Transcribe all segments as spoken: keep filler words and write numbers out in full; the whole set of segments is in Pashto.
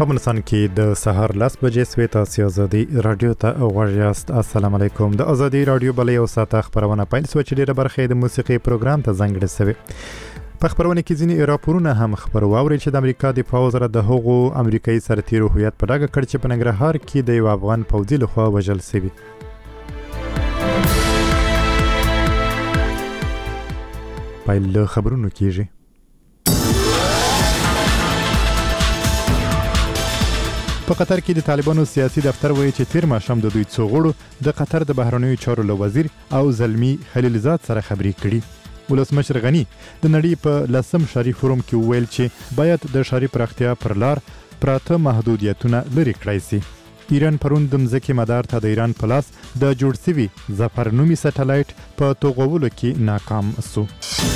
په افغانستان کې د سهار لس بجې سوي تاسو ازادي رادیو ته غواړئ. السلام علیکم. د ازادي رادیو بلې او ساته خبرونه پیل سو چې ډیره برخه د موسیقي پروګرام ته ځانګړې شوی. په خبرونه کې ځینې راپورونه هم خبرو واوري چې د امریکا د پوځ سره د هغو امریکایي سرتیرو هویت په ډاګه کړ چې په ننګرهار کې د یو افغان پوځي لخوا وژل شوی. پیل خبرونه کیږي. په قطر کې د طالبانو سیاسي دفتر وایي چې تیر ماښام د دوی څو غړو د قطر د بهرنیو چارو له وزیر او زلمی خلیلزاد سره خبرې کړي. ولسمشر غنی د نړۍ په لسم ښاري فورم کې وویل چې باید د ښاري پراختیا پر لار پراته محدودیتونه لرې کړای شي. ایران پرون د مځکې مدار ته د ایران په لاس د جوړ شوي ظفر نومي سټلایټ په توغولو کې ناکام شو.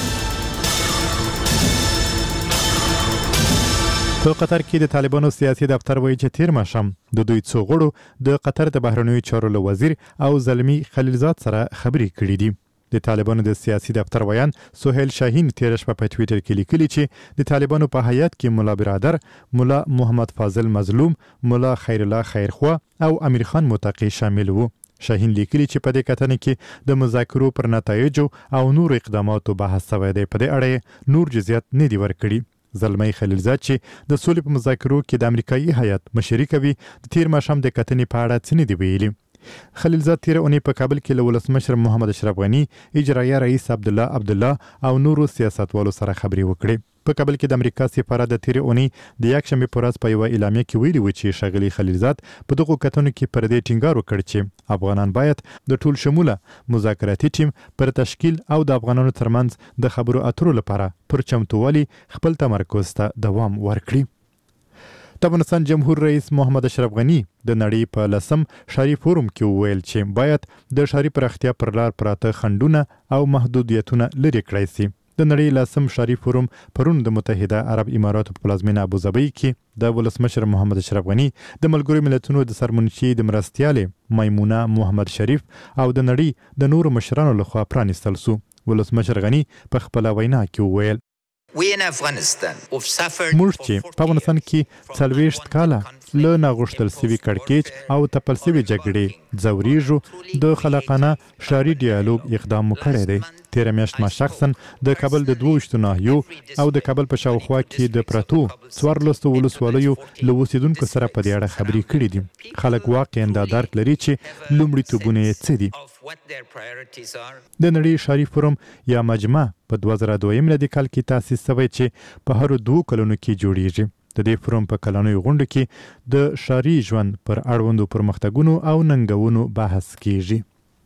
په قطر کې د طالبانو سیاسي دفتر وایي چې تیر ماښام د دوی څو غړو د قطر د بهرنیو چارو له وزیر او زلمی خلیلزاد سره خبرې کړې دي. د طالبانو د سیاسي دفتر ویان سهیل شاهین تیر شپه په ټویټر کې لیکلي چې د طالبانو په هیات کې مولا برادر، مولا محمد فاضل مظلوم، مولا خیر الله خیرخوا او امیر خان متقی شامل وو. شاهین لیکلي چې په دې کتنې کې د مذاکرو پر نتایجو او نور اقداماتو بحث شوی دی. په دې اړه نور جزئیات نه دي ورکړي. زلمی خلیلزاد چې د سولې په مذاکرو کې د امریکایي هیات مشري کوي د تیر ماښام د کتنې په اړه څه نه دي ویلي. خلیلزاد تیر اونۍ په کابل کې له ولسمشر محمد اشرف غنی، اجرایه رئیس عبدالله عبدالله او نورو سیاستوالو سره خبرې وکړې. په کابل کې د امریکا سفارت د تیر اونۍ د یکشنبې په ورځ په یوه اعلامیه کې ویلي و چې ښاغلي خلیلزاد په دغو کتنو کې پر دې ټینګار وکړ چې افغانان باید د ټول شموله مذاکراتي ټیم پر تشکیل او د افغانانو ترمنځ د خبرو اترو لپاره پر چمتووالي خپل تمرکز ته دوام ورکړي. د افغانستان جمهور رئیس محمد اشرف غنی د نړۍ په لسم ښاري فورم کې وویل چې باید د ښاري پراختیا پر لار پراته خنډونه او محدودیتونه لرې کړای شي. د نړۍ لسم ښاري فورم پرون د متحده عرب اماراتو په پلازمینه ابوظبي کې د ولسمشر محمد اشرف غنی د ملګرو ملتونو د سرمنشي د مرستیالې میمونه محمد شریف او د نړۍ د نورو مشرانو لخوا پرانیستل شو. ولسمشر غنی په خپله وینا کې وویل موږ چې په افغانستان کې څلوېښت کاله له ناغوښتل سوي کړکېچ او تپل سوي جګړې ځورېږو د خلاقانه ښاري ډیالوګ اقدام مو کړی دی. تېره میاشت ما شخصا د کابل د دوه ویشتو ناحیو او د کابل په شاوخوا کې د پرتو څوارلسو ولسوالیو له اوسېدونکو سره په دې اړه خبرې کړې دي. خلک واقعا دا درک لري چې لومړیتوبونه یې څه دي. د نړۍ ښاري فورم یا مجمع په دوه زره دویم میلادي کال کې تاسیس شوی چې په هرو دوو کلونو کې جوړیږي. د دې فورم په کلنیو غونډو کې د ښاري ژوند پر اړوندو پرمختګونو او ننګونو بحث کیږي.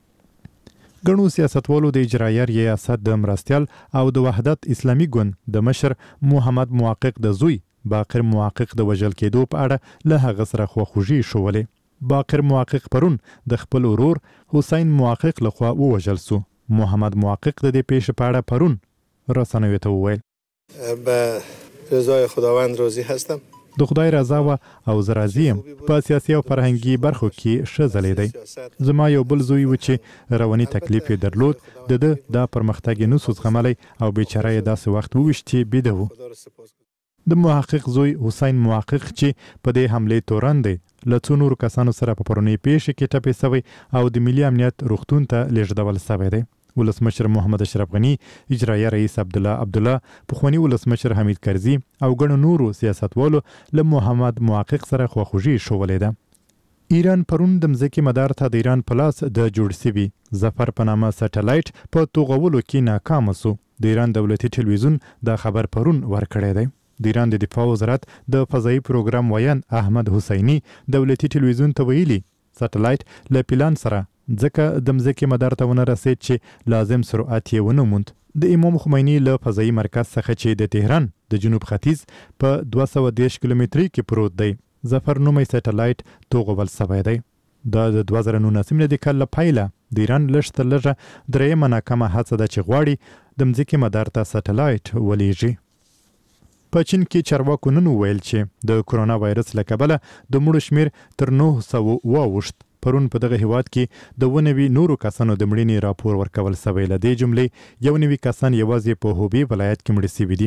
ګڼو سیاستوالو د اجرایه ریاست د مرستیال او د وحدت اسلامي ګوند د مشر محمد محقق د زوی باقر محقق د وژل کېدو په اړه له هغه سره خواخوږي ښولې. باقر محقق پرون د خپل ورور حسین محقق لخوا ووژل سو. محمد محقق د دې پیښې په اړه پرون رسنیو ته وویل به رضای خداوند راضی هستم. د خدای رضا و او زه راضي یم. په سیاسي او فرهنګي برخو کې ښه ځلېدی. زما یو بل زوی و چې رواني تکلیف یې درلود. د ده دا پرمختګ یې نسو زغملی او بیچاره یې داسې وخت وویشت چې بیده و. د محقق زوی حسین محقق چې په دې حملې تورن دی له څو نورو کسانو سره په پرونۍ پیښې کې ټپي شوی او د ملي امنیت روغتون ته لیږدول شوی دی. ولسمشر محمد اشرف غنی، اجرایه رئیس عبدالله عبدالله، پخواني ولسمشر حمید کرزي او ګڼو نورو سیاستوالو له محمد محقق سره خواخوږي ښولې ده. ایران پرون د مځکې مدار ته د ایران په لاس د جوړ شوي ظفر په نامه سټلایټ په توغولو کې ناکام شو. د ایران دولتي ټلویزیون دا خبر پرون ورکړی دی. د ایران د دفاع وزارت د فضایي پروګرام ویان احمد حسیني دولتي ټلویزیون ته ویلي سټلایټ له پلان سره ځکه د مځکې مدار ته ونه رسید چې لازم سرعت یې ونه موند. د امام خمیني له فضایي مرکز څخه چې د تهران د جنوب ختیځ په دوه سوه دېرش کیلومترۍ کې پروت دی ظفر نومی سټلایټ توغول شوی دی. دا د دوه زره نولسم میلادي کال له پیله د ایران لږ تر لږه درېیمه ناکامه هڅه ده چې غواړي د مځکې مدار ته سټلایټ ولیږي. په چین کې چارواکو نن وویل چې د کرونا وایرس له کبله د مړو شمېر تر نهه سوه واوښت. پرون په دغه هیواد کې د اووه نوي نورو کسانو د مړینې راپور ورکول شوی. له دې جملې یو نوي کسان یوازې په هوبې ولایت کې مړه شوي دي.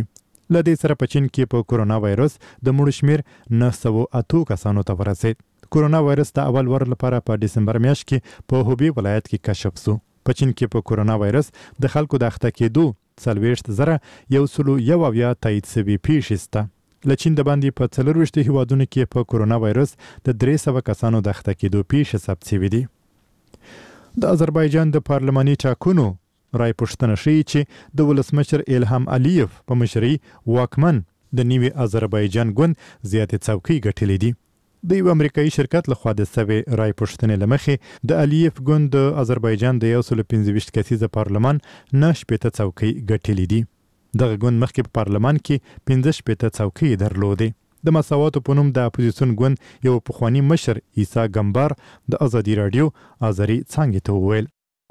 لدې سره په چین کې په کورونا وایرس د مړو شمیر نه سوه اته کسانو ته ورسید. کورونا وایرس د اول ور لپاره په دسمبر میاشت کې په هوبی ولایت کې کشف شو. په چین کې په کورونا وایرس د خلکو د اخته کېدو څلوېښت زره یو سلو یو اویا تایید شوي پیښې شته. له چین د باندې په څلرویشتو هیوادونو کې په کورونا وایرس د درې سوه کسانو د اخته کېدو پیښې ثبت شوي دي. د آذربایجان د پارلماني ټاکنو رای پوښتنه ښیي چې د ولسمشر الهام الیف په مشرۍ واکمن د نوي آذربایجان ګوند زیاتې څوکۍ ګټلې دي. د یو امریکایي شرکت لخوا د سوې رای پوښتنې له مخې د الیف ګوند د آذربایجان د یو سلو پنځه ویشت کسیزه پارلمان نه شپېته څوکۍ ګټلې دي. دغه ګوند مخکې په پارلمان کې پنځه شپېته څوکۍ درلودې. د مساواتو په نوم د اپوزیسیون ګوند یو پخواني مشر عیسی ګمبار د ازادي راډیو آذري څانګې ته وویل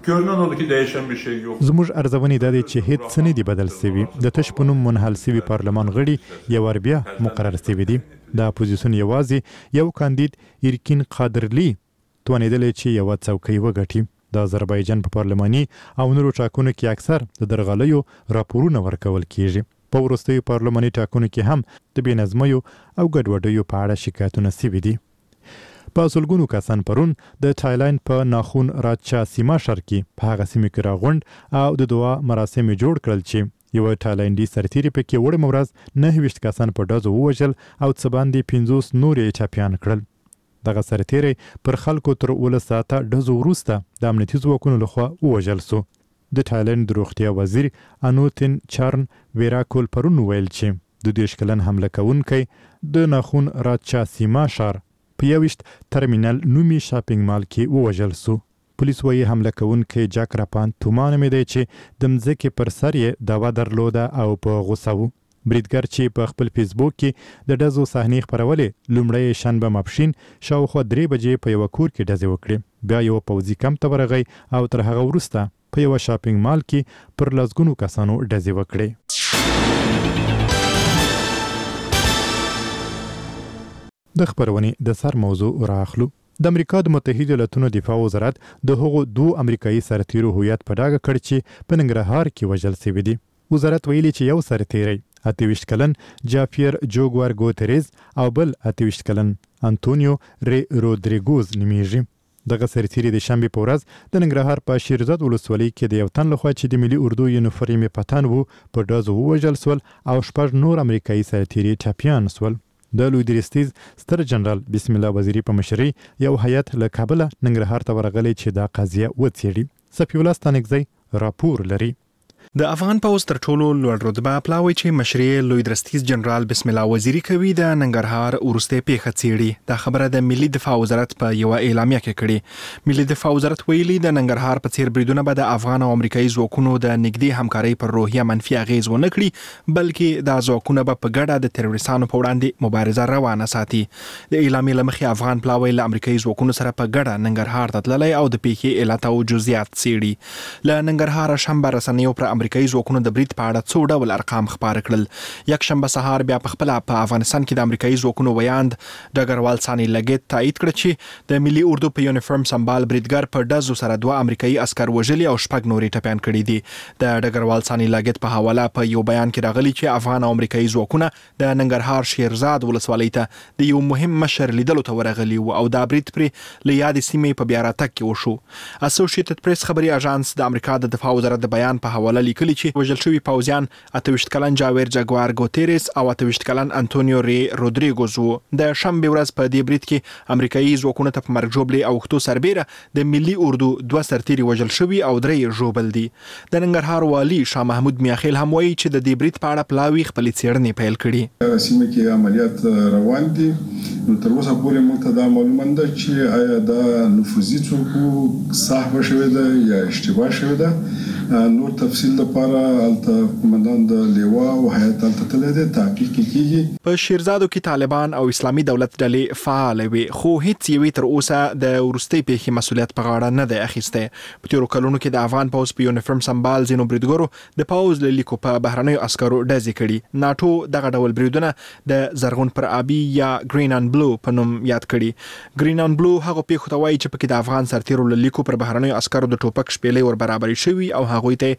زموږ ارزونې دا دی چې هیڅ څه نه دي بدل شوي. د تش په نوم منحل شوي پارلمان غړي یو وار بیا مقرر شوي دي. د اپوزیسیون یوازې یو کاندید ایرکین قادرلی توانېدلی چې یوه څوکۍ وګټي. د آذربایجان په پارلماني او نورو ټاکنو کې اکثر د درغلیو راپورونه ورکول کیږي. په وروستیو پارلماني ټاکنو کې هم د بې نظمیو او ګډوډیو په اړه شکایتونه شوي دي. په سلګونو کسان پرون د تایلند په ناخون راچا سیما ښار کې په هغه سیمه کې راغونډ او د دعا مراسم جوړ کړل چې یو تایلندي سرتیری پکې وړم ورځ نهه ویشت کسان په ډزو ووژل او څه باندې پنځوس نور یې ټپیان کړل. دغه سرتیری پر خلکو تر اوولس ساعته ډزو وروسته د امنیتي ځواکونو لخوا ووژل سو. د تایلند د روغتیا وزیر انوتن چارن ویراکول پرون ویل چې د دېرش کلن حمله کوونکی د ناخون راچا سیما ښار په یویشت ترمینل نومي شاپینګ مال کې ووژل سو. پولیس وایي حمله کوونکی جاک راپان توما نومېدی چې د مځکې پر سر یې دعوه درلوده او په غوسه و. بریدګر چې په خپل فیسبوک کې د ډزو صحنې خپرولې لومړی شنبه ماپښین شاوخوا درې بجې په یوه کور کې ډزې وکړې. بیا یو پوځي کمپ ته ورغی او تر هغه وروسته په یوه شاپینګ مال کې پر لسګونو کسانو ډزې وکړې. د خبرونې د سر موضوع راخلو. د امریکا د متحده ایالاتونو دفاع وزارت د هغو دوه امریکایي سرتیرو هویت په ډاګه کړ چې په ننګرهار کې وژل شوي دي. وزارت ویلي چې یو سرتیری اته ویشت کلن جافیر جوګوار ګوتریز او بل اته ویشت کلن انټونیو ری رودریګوز نومیږي. دغه سرتیری د شنبې په ورځ د ننګرهار په شیرزاد ولسوالۍ کې د یو تن لخوا چې د ملي اردو یونیفورم یې پتن وو په ډزو ووژل سول او شپږ نور امریکایي سرتیري ټپیان سول. د لوی درستیز ستر جنرال بسم الله وزیری په مشرۍ یو هیئت له کابله ننګرهار ته ورغلی چې دا قضیه وڅېړي. صفي الله ستانکزی راپور لري. د افغان پوځ تر ټولو لوړ رتبه پلاوی چې مشري لوی درستیز جنرال بسم الله وزیری کوي د ننګرهار ورسته پیښه څېړي. دا خبره د ملي دفاع وزارت په یو اعلامیه کې کړې. ملي دفاع وزارت ویلي د ننګرهار په څیر بریدونه به د افغان او امریکایي ځواکونو د نږدې همکارۍ پر روحیه منفي اغیز ونه کړي، بلکې دا ځواکونه به په ګډه د تروریستانو په وړاندې مبارزه روانه ساتي. د اعلامیې له مخې افغان پلاوی له امریکایي ځواکونو سره په ګډه ننګرهار ته تللی او د پیښې علت او جزئیات څېړي. له ننګرهار شنبه رسنیو پر امریکایي ځواکونو د برید په اړه څو ډول ارقام خپاره کړل. یک شنبه سهار بیا په خپل په افغانستان کې د امریکایي ځواکونو ویاند ډګروال ثاني لګیت تایید کړ چې د ملي اردو په یونیفورم سمبال بریدګر په ډزو سره دوه امریکایي عسكر وژلي او شپږ نورې ټپیان کړي دي. د ډګروال ثاني لګیت په حواله په یو بیان کې راغلي چې افغان او امریکایي ځواکونه د ننګرهار شیرزاد ولسوالۍ ته د یو مهم مشر لیدلو ته ورغلي او دا برید پرې له یادې سیمې په بیا راتګ کې وشو. اسوسییټډ پریس خبري اژانس د امریکا د دفاع وزارت د بیان په حواله لیکلي چې وژل شوي پوځیان اته ویشت کلن جاویر جاګوار ګوتریس او اته ویشت کلن انټونیو ری رودریګوز وو. د شنبې ورځ په دې برید کې امریکایي ځواکونو ته په مرګ ژوبلې او وختو سربیره د ملي اردو دوه سرتیري وژل شوي او درې ژوبل دي. د ننګرهار والي شاه محمود میاخیل هم وایي چې د دې برید په اړه پلاوي خپلې څېړنې پیل کړي. سیمه کې عملیات روان دي. نو تر اوسه پورې موږ ته دا معلومه ده چې آیا دا نفوذي څوک صحبه شوی ده یا اشتباه شوی ده. نور تفصیل لپاره الته قومندان د لیوا او هیئت الته تللی دی، تحقیق کیږي. په شیرزادو کې طالبان او اسلامي دولت ډلې فعال وي، خو هیڅ یوې تر اوسه د وروستۍ پیښې مسؤلیت په غاړه نه دی اخیستی. په تیرو کلونو کې د افغان پوځ په یونیفورم سمبال ځینو بریدګرو د پوځ له لیکو په بهرنیو عسکرو ډزې کړي. ناټو دغه ډول بریدونه د زرغون پر آبي یا گرین اند بلو په نوم یاد کړي. گرین اند بلو هغه پیښو ته وایي چې پکې د افغان سرتیرو له لیکو پر بهرنیو عسکرو د ټوپک شپېلې ور برابرې شوي او هغوی ته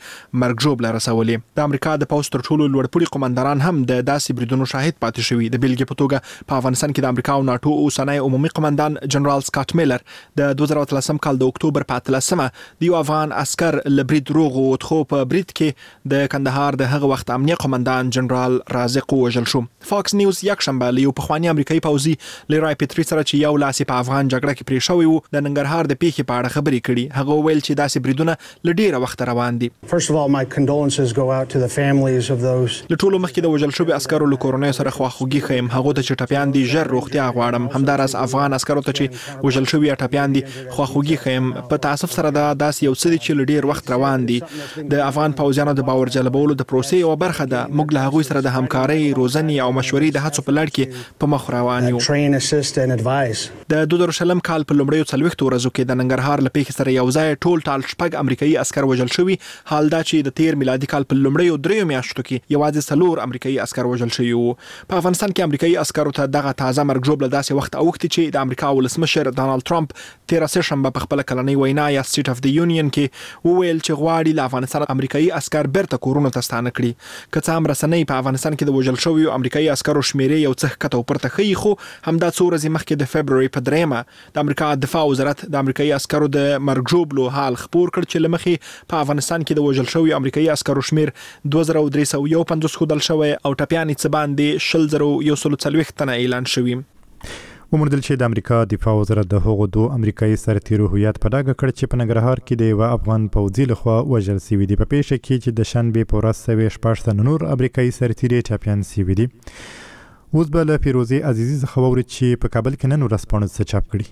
مرګ ژوبله رسولې. د امریکا د پوځ تر ټولو لوړ پوړي قومندانان هم د داسې بریدونو شاهد پاتې شوي. د بیلګې په توګه په افغانستان کې د امریکا او ناتو اوسنی عمومي قومندان جنرال سکاټ میلر د دوه زره اتلسم کال د اکتوبر په اتلسمه د یو افغان عسکر له برید روغ ووت، خو په برید کې د کندهار د هغه وخت امنیه قومندان جنرال رازق ووژل شو. فاکس نیوز یکشنبه له یو پخواني امریکایي پوځي لیرای پیټری سره چې یو لاس په افغان جګړه کې پرې شوی و د ننګرهار د پیښې په اړه خبرې کړي. هغه وویل چې داسې بریدونه له ډیره وخت روان دي. First of all, my condolences go out to the families of those. له ټولو مخکې د وژل شوي عسکرو له کورنۍ سره خواخوږي ښیم. هغه ته چې ټپیان دي ژر روغتیا غواړم. همداراز افغان عسکرو ته چې وژل شوي ټپیان دي خواخوږي ښیم. په تاسف سره دا داسې یو څه دي چې له ډیر وخت روان دي. د افغان پوځیانو د باور جلبولو د پروسې یوه برخه ده. موږ له هغوی سره د همکارۍ، روزنې او مشورې د هڅو په لړ کې په مخ روان یو. د دوه زره شلم کال په لومړیو څلوېښتو ورځو کې د ننګرهار له پیښې سره یو ځای ټول ټال شپږ امریکایي عسکر وژل شوي. حال دا چې د تیر میلادي کال په لومړیو دریو میاشتو کې یوازې څلور امریکایي عسکر وژل شوي وو. په افغانستان کې امریکایي عسکرو ته دغه تازه مرګ ژوبله داسې وخت اوښتې چې د امریکا ولسمشر ډانالډ ټرمپ تیره سهشنبه په خپله کلنۍ وینا یا سټیټ اف د یونین کې وویل چې غواړي له افغانستان امریکایي عسکر بیرته کورونو ته ستانه کړي. که څه هم رسنۍ په افغانستان کې د وژل شویو امریکایي عسکرو شمیرې یو څه ښکته او پورته ښیي، خو همدا څو ورځې مخکې د فبروري په دریمه د امریکا دفاع وزارت د امریکایي عسکرو د مرګ ژوبلو حال خپور کړ چې له مخې په افغانستان کې د وژل شویو امریکایي عسکرو شمیر دوه زره درې سوه یو پنځوس ښودل شوی او ټپیان یې څه باندې شل زره یو سل څلوېښت تنه اعلان شوي. وموندل چې د امریکا دفاع وزارت د هغو دوه امریکایي سرتیرو هویت په ډاګه کړ چې په ننګرهار کې د یوه افغان پوځي لخوا وژل سوي دي. په پیښه کې چې د شنبې په ورځ سوې شپږ تنه نور امریکایي سرتیري ټپیان سوي دي. اوس به له فیروزې عزیزي څخه واورئ چې په کابل کې نن ورځپاڼو څه چاپ کړي.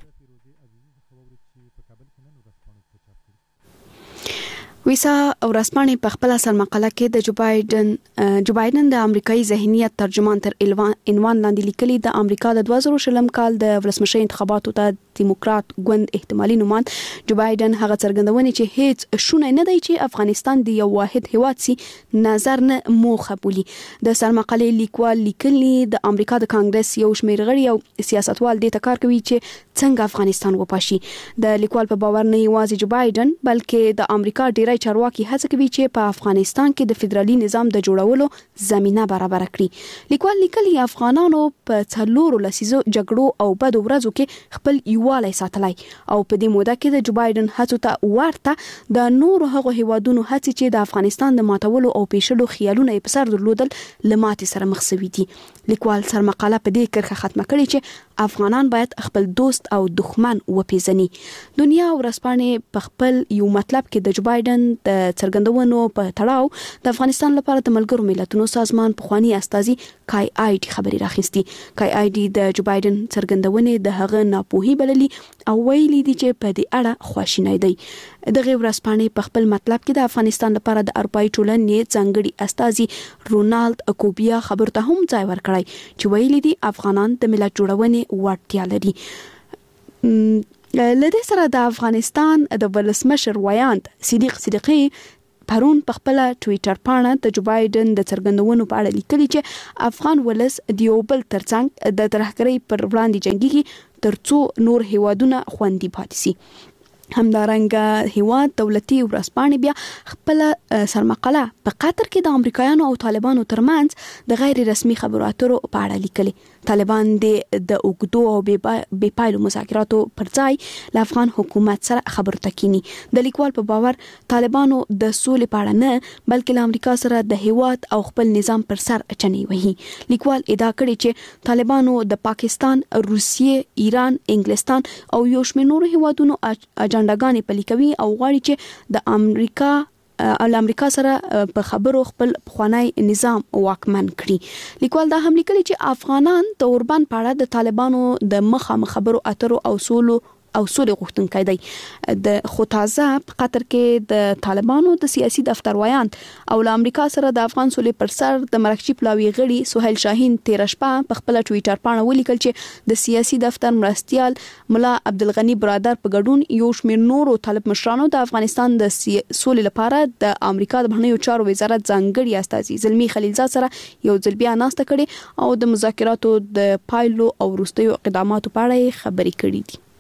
ویسا ورځپاڼې په خپل سرمقاله کې د جو بایدن جو بایدن د امریکایي ذهنیت ترجمان تر عنوان لاندې لیکلي د امریکا د دوه زره شلم کال د ولسمشر انتخاباتو ته دیموکرات ګوند احتمالي نوماند جو بایدن هغه څرګندونې چې هیڅ شونه نه دی چې افغانستان د یو واحد هیواد سي نظر نه موخه بولي. د سرمقالې لیکوال لیکلي د امریکا د کانګرس یو شمېر غړي او سیاستوال دې ته کار کوي چې څنګه افغانستان وپاشي. د لیکوال په باور نه یوازې جو بایدن بلکې د امریکا ډیری چارواکي هڅه کوي چې په افغانستان کې د فدرالي نظام د جوړولو زمينه برابر کړي. لیکوال لیکلي افغانانو په څلورو لسیزو جګړو او بدو ورځو کې خپل یووالی ساتلی او په دې موده کې د جو بایدن هڅو ته ورته د نورو هغو هیوادونو هڅې چې د افغانستان د ماتولو او پیښلو خیالونه یې په سر درلودل له ماتې سره مخ شوي دي. لیکوال سرمقاله په دې کرښه ختمه کړې چې افغانان باید خپل دوست او دښمن وپیژني. دنیا ورځپاڼې په خپل یو مطلب کې د جو بایدن د څرګندونو په تړاو د افغانستان لپاره د ملګرو ملتونو سازمان پخوانی استازي کای آی ډي خبري راخستي. کای آی ډي د جو بایدن څرګندونې د هغه ناپوهي بللي او ویلي دي چې په دې اړه خواشینی دی. دغه ورځپاڼې په خپل مطلب کې د افغانستان لپاره د اروپایي ټولنې ځانګړي استازي رونالد کوبیا خبر ته هم ځای ورکړی چې ویلي دي افغانان د ملت جوړونې وړتیا لري. لدې سره د افغانستان د ولسمشر ویاند صدیق صدیقی پرون په خپل ټوئیټر پاڼه د جو بایدن د څرګندونو په اړه لیکلي چې افغان ولس د یو بل ترڅنګ د ترهګرۍ پر وړاندې جنګيږي ترڅو نور هیوادونه خوندي پاتې شي. همدارنګه هیواد دولتي ورځپاڼې بیا خپل سرمقاله په قطر کې د امریکایانو او طالبانو ترمنځ د غیر رسمي خبرو اترو په اړه لیکلي. طالبان د د اوګدو او بې پایلو مذاکراتو پر ځای له افغان حکومت سره خبرو ته کینی. د لیکوال په باور طالبانو د سولې په اړه نه بلکې له امریکا سره د هیواد او خپل نظام پر سر اچنی وهي. لیکوال ادعا کړې چې طالبانو د پاکستان، روسیې، ایران، انګلستان او یو شمېر نورو هیوادونو اجنډاګانې پلي کوي او غواړي چې د امریکا ال امریکا سره په خبرو خپل پخوانی نظام واکمن کړي. لیکوال دا هم لیکلي چې افغانان د اوربان په اړه د طالبانو د مخامخ خبرو اترو او سولو او سولې غوښتونکي دی. د خو تازه په قطر کې د طالبانو د سیاسي دفتر ویاند او له امریکا سره د افغان سولې پر سر د مرکچی پلاوی غړي سهیل شاهین تیر شپه په خپل ټوئیټر پاڼه ولیکل چې د سیاسي دفتر مرستيال ملا عبدالغنی برادر په ګډون یو شمېر نورو طالب مشرانو د افغانستان د سولې لپاره د امریکا د بهرنیو چارو وزارت ځانګړي استازي زلمی خلیلزاد سره یو ځل بیا ناسته کړي او د مذاکراتو د پایلو او وروستیو اقداماتو په اړه خبرې کړې دي.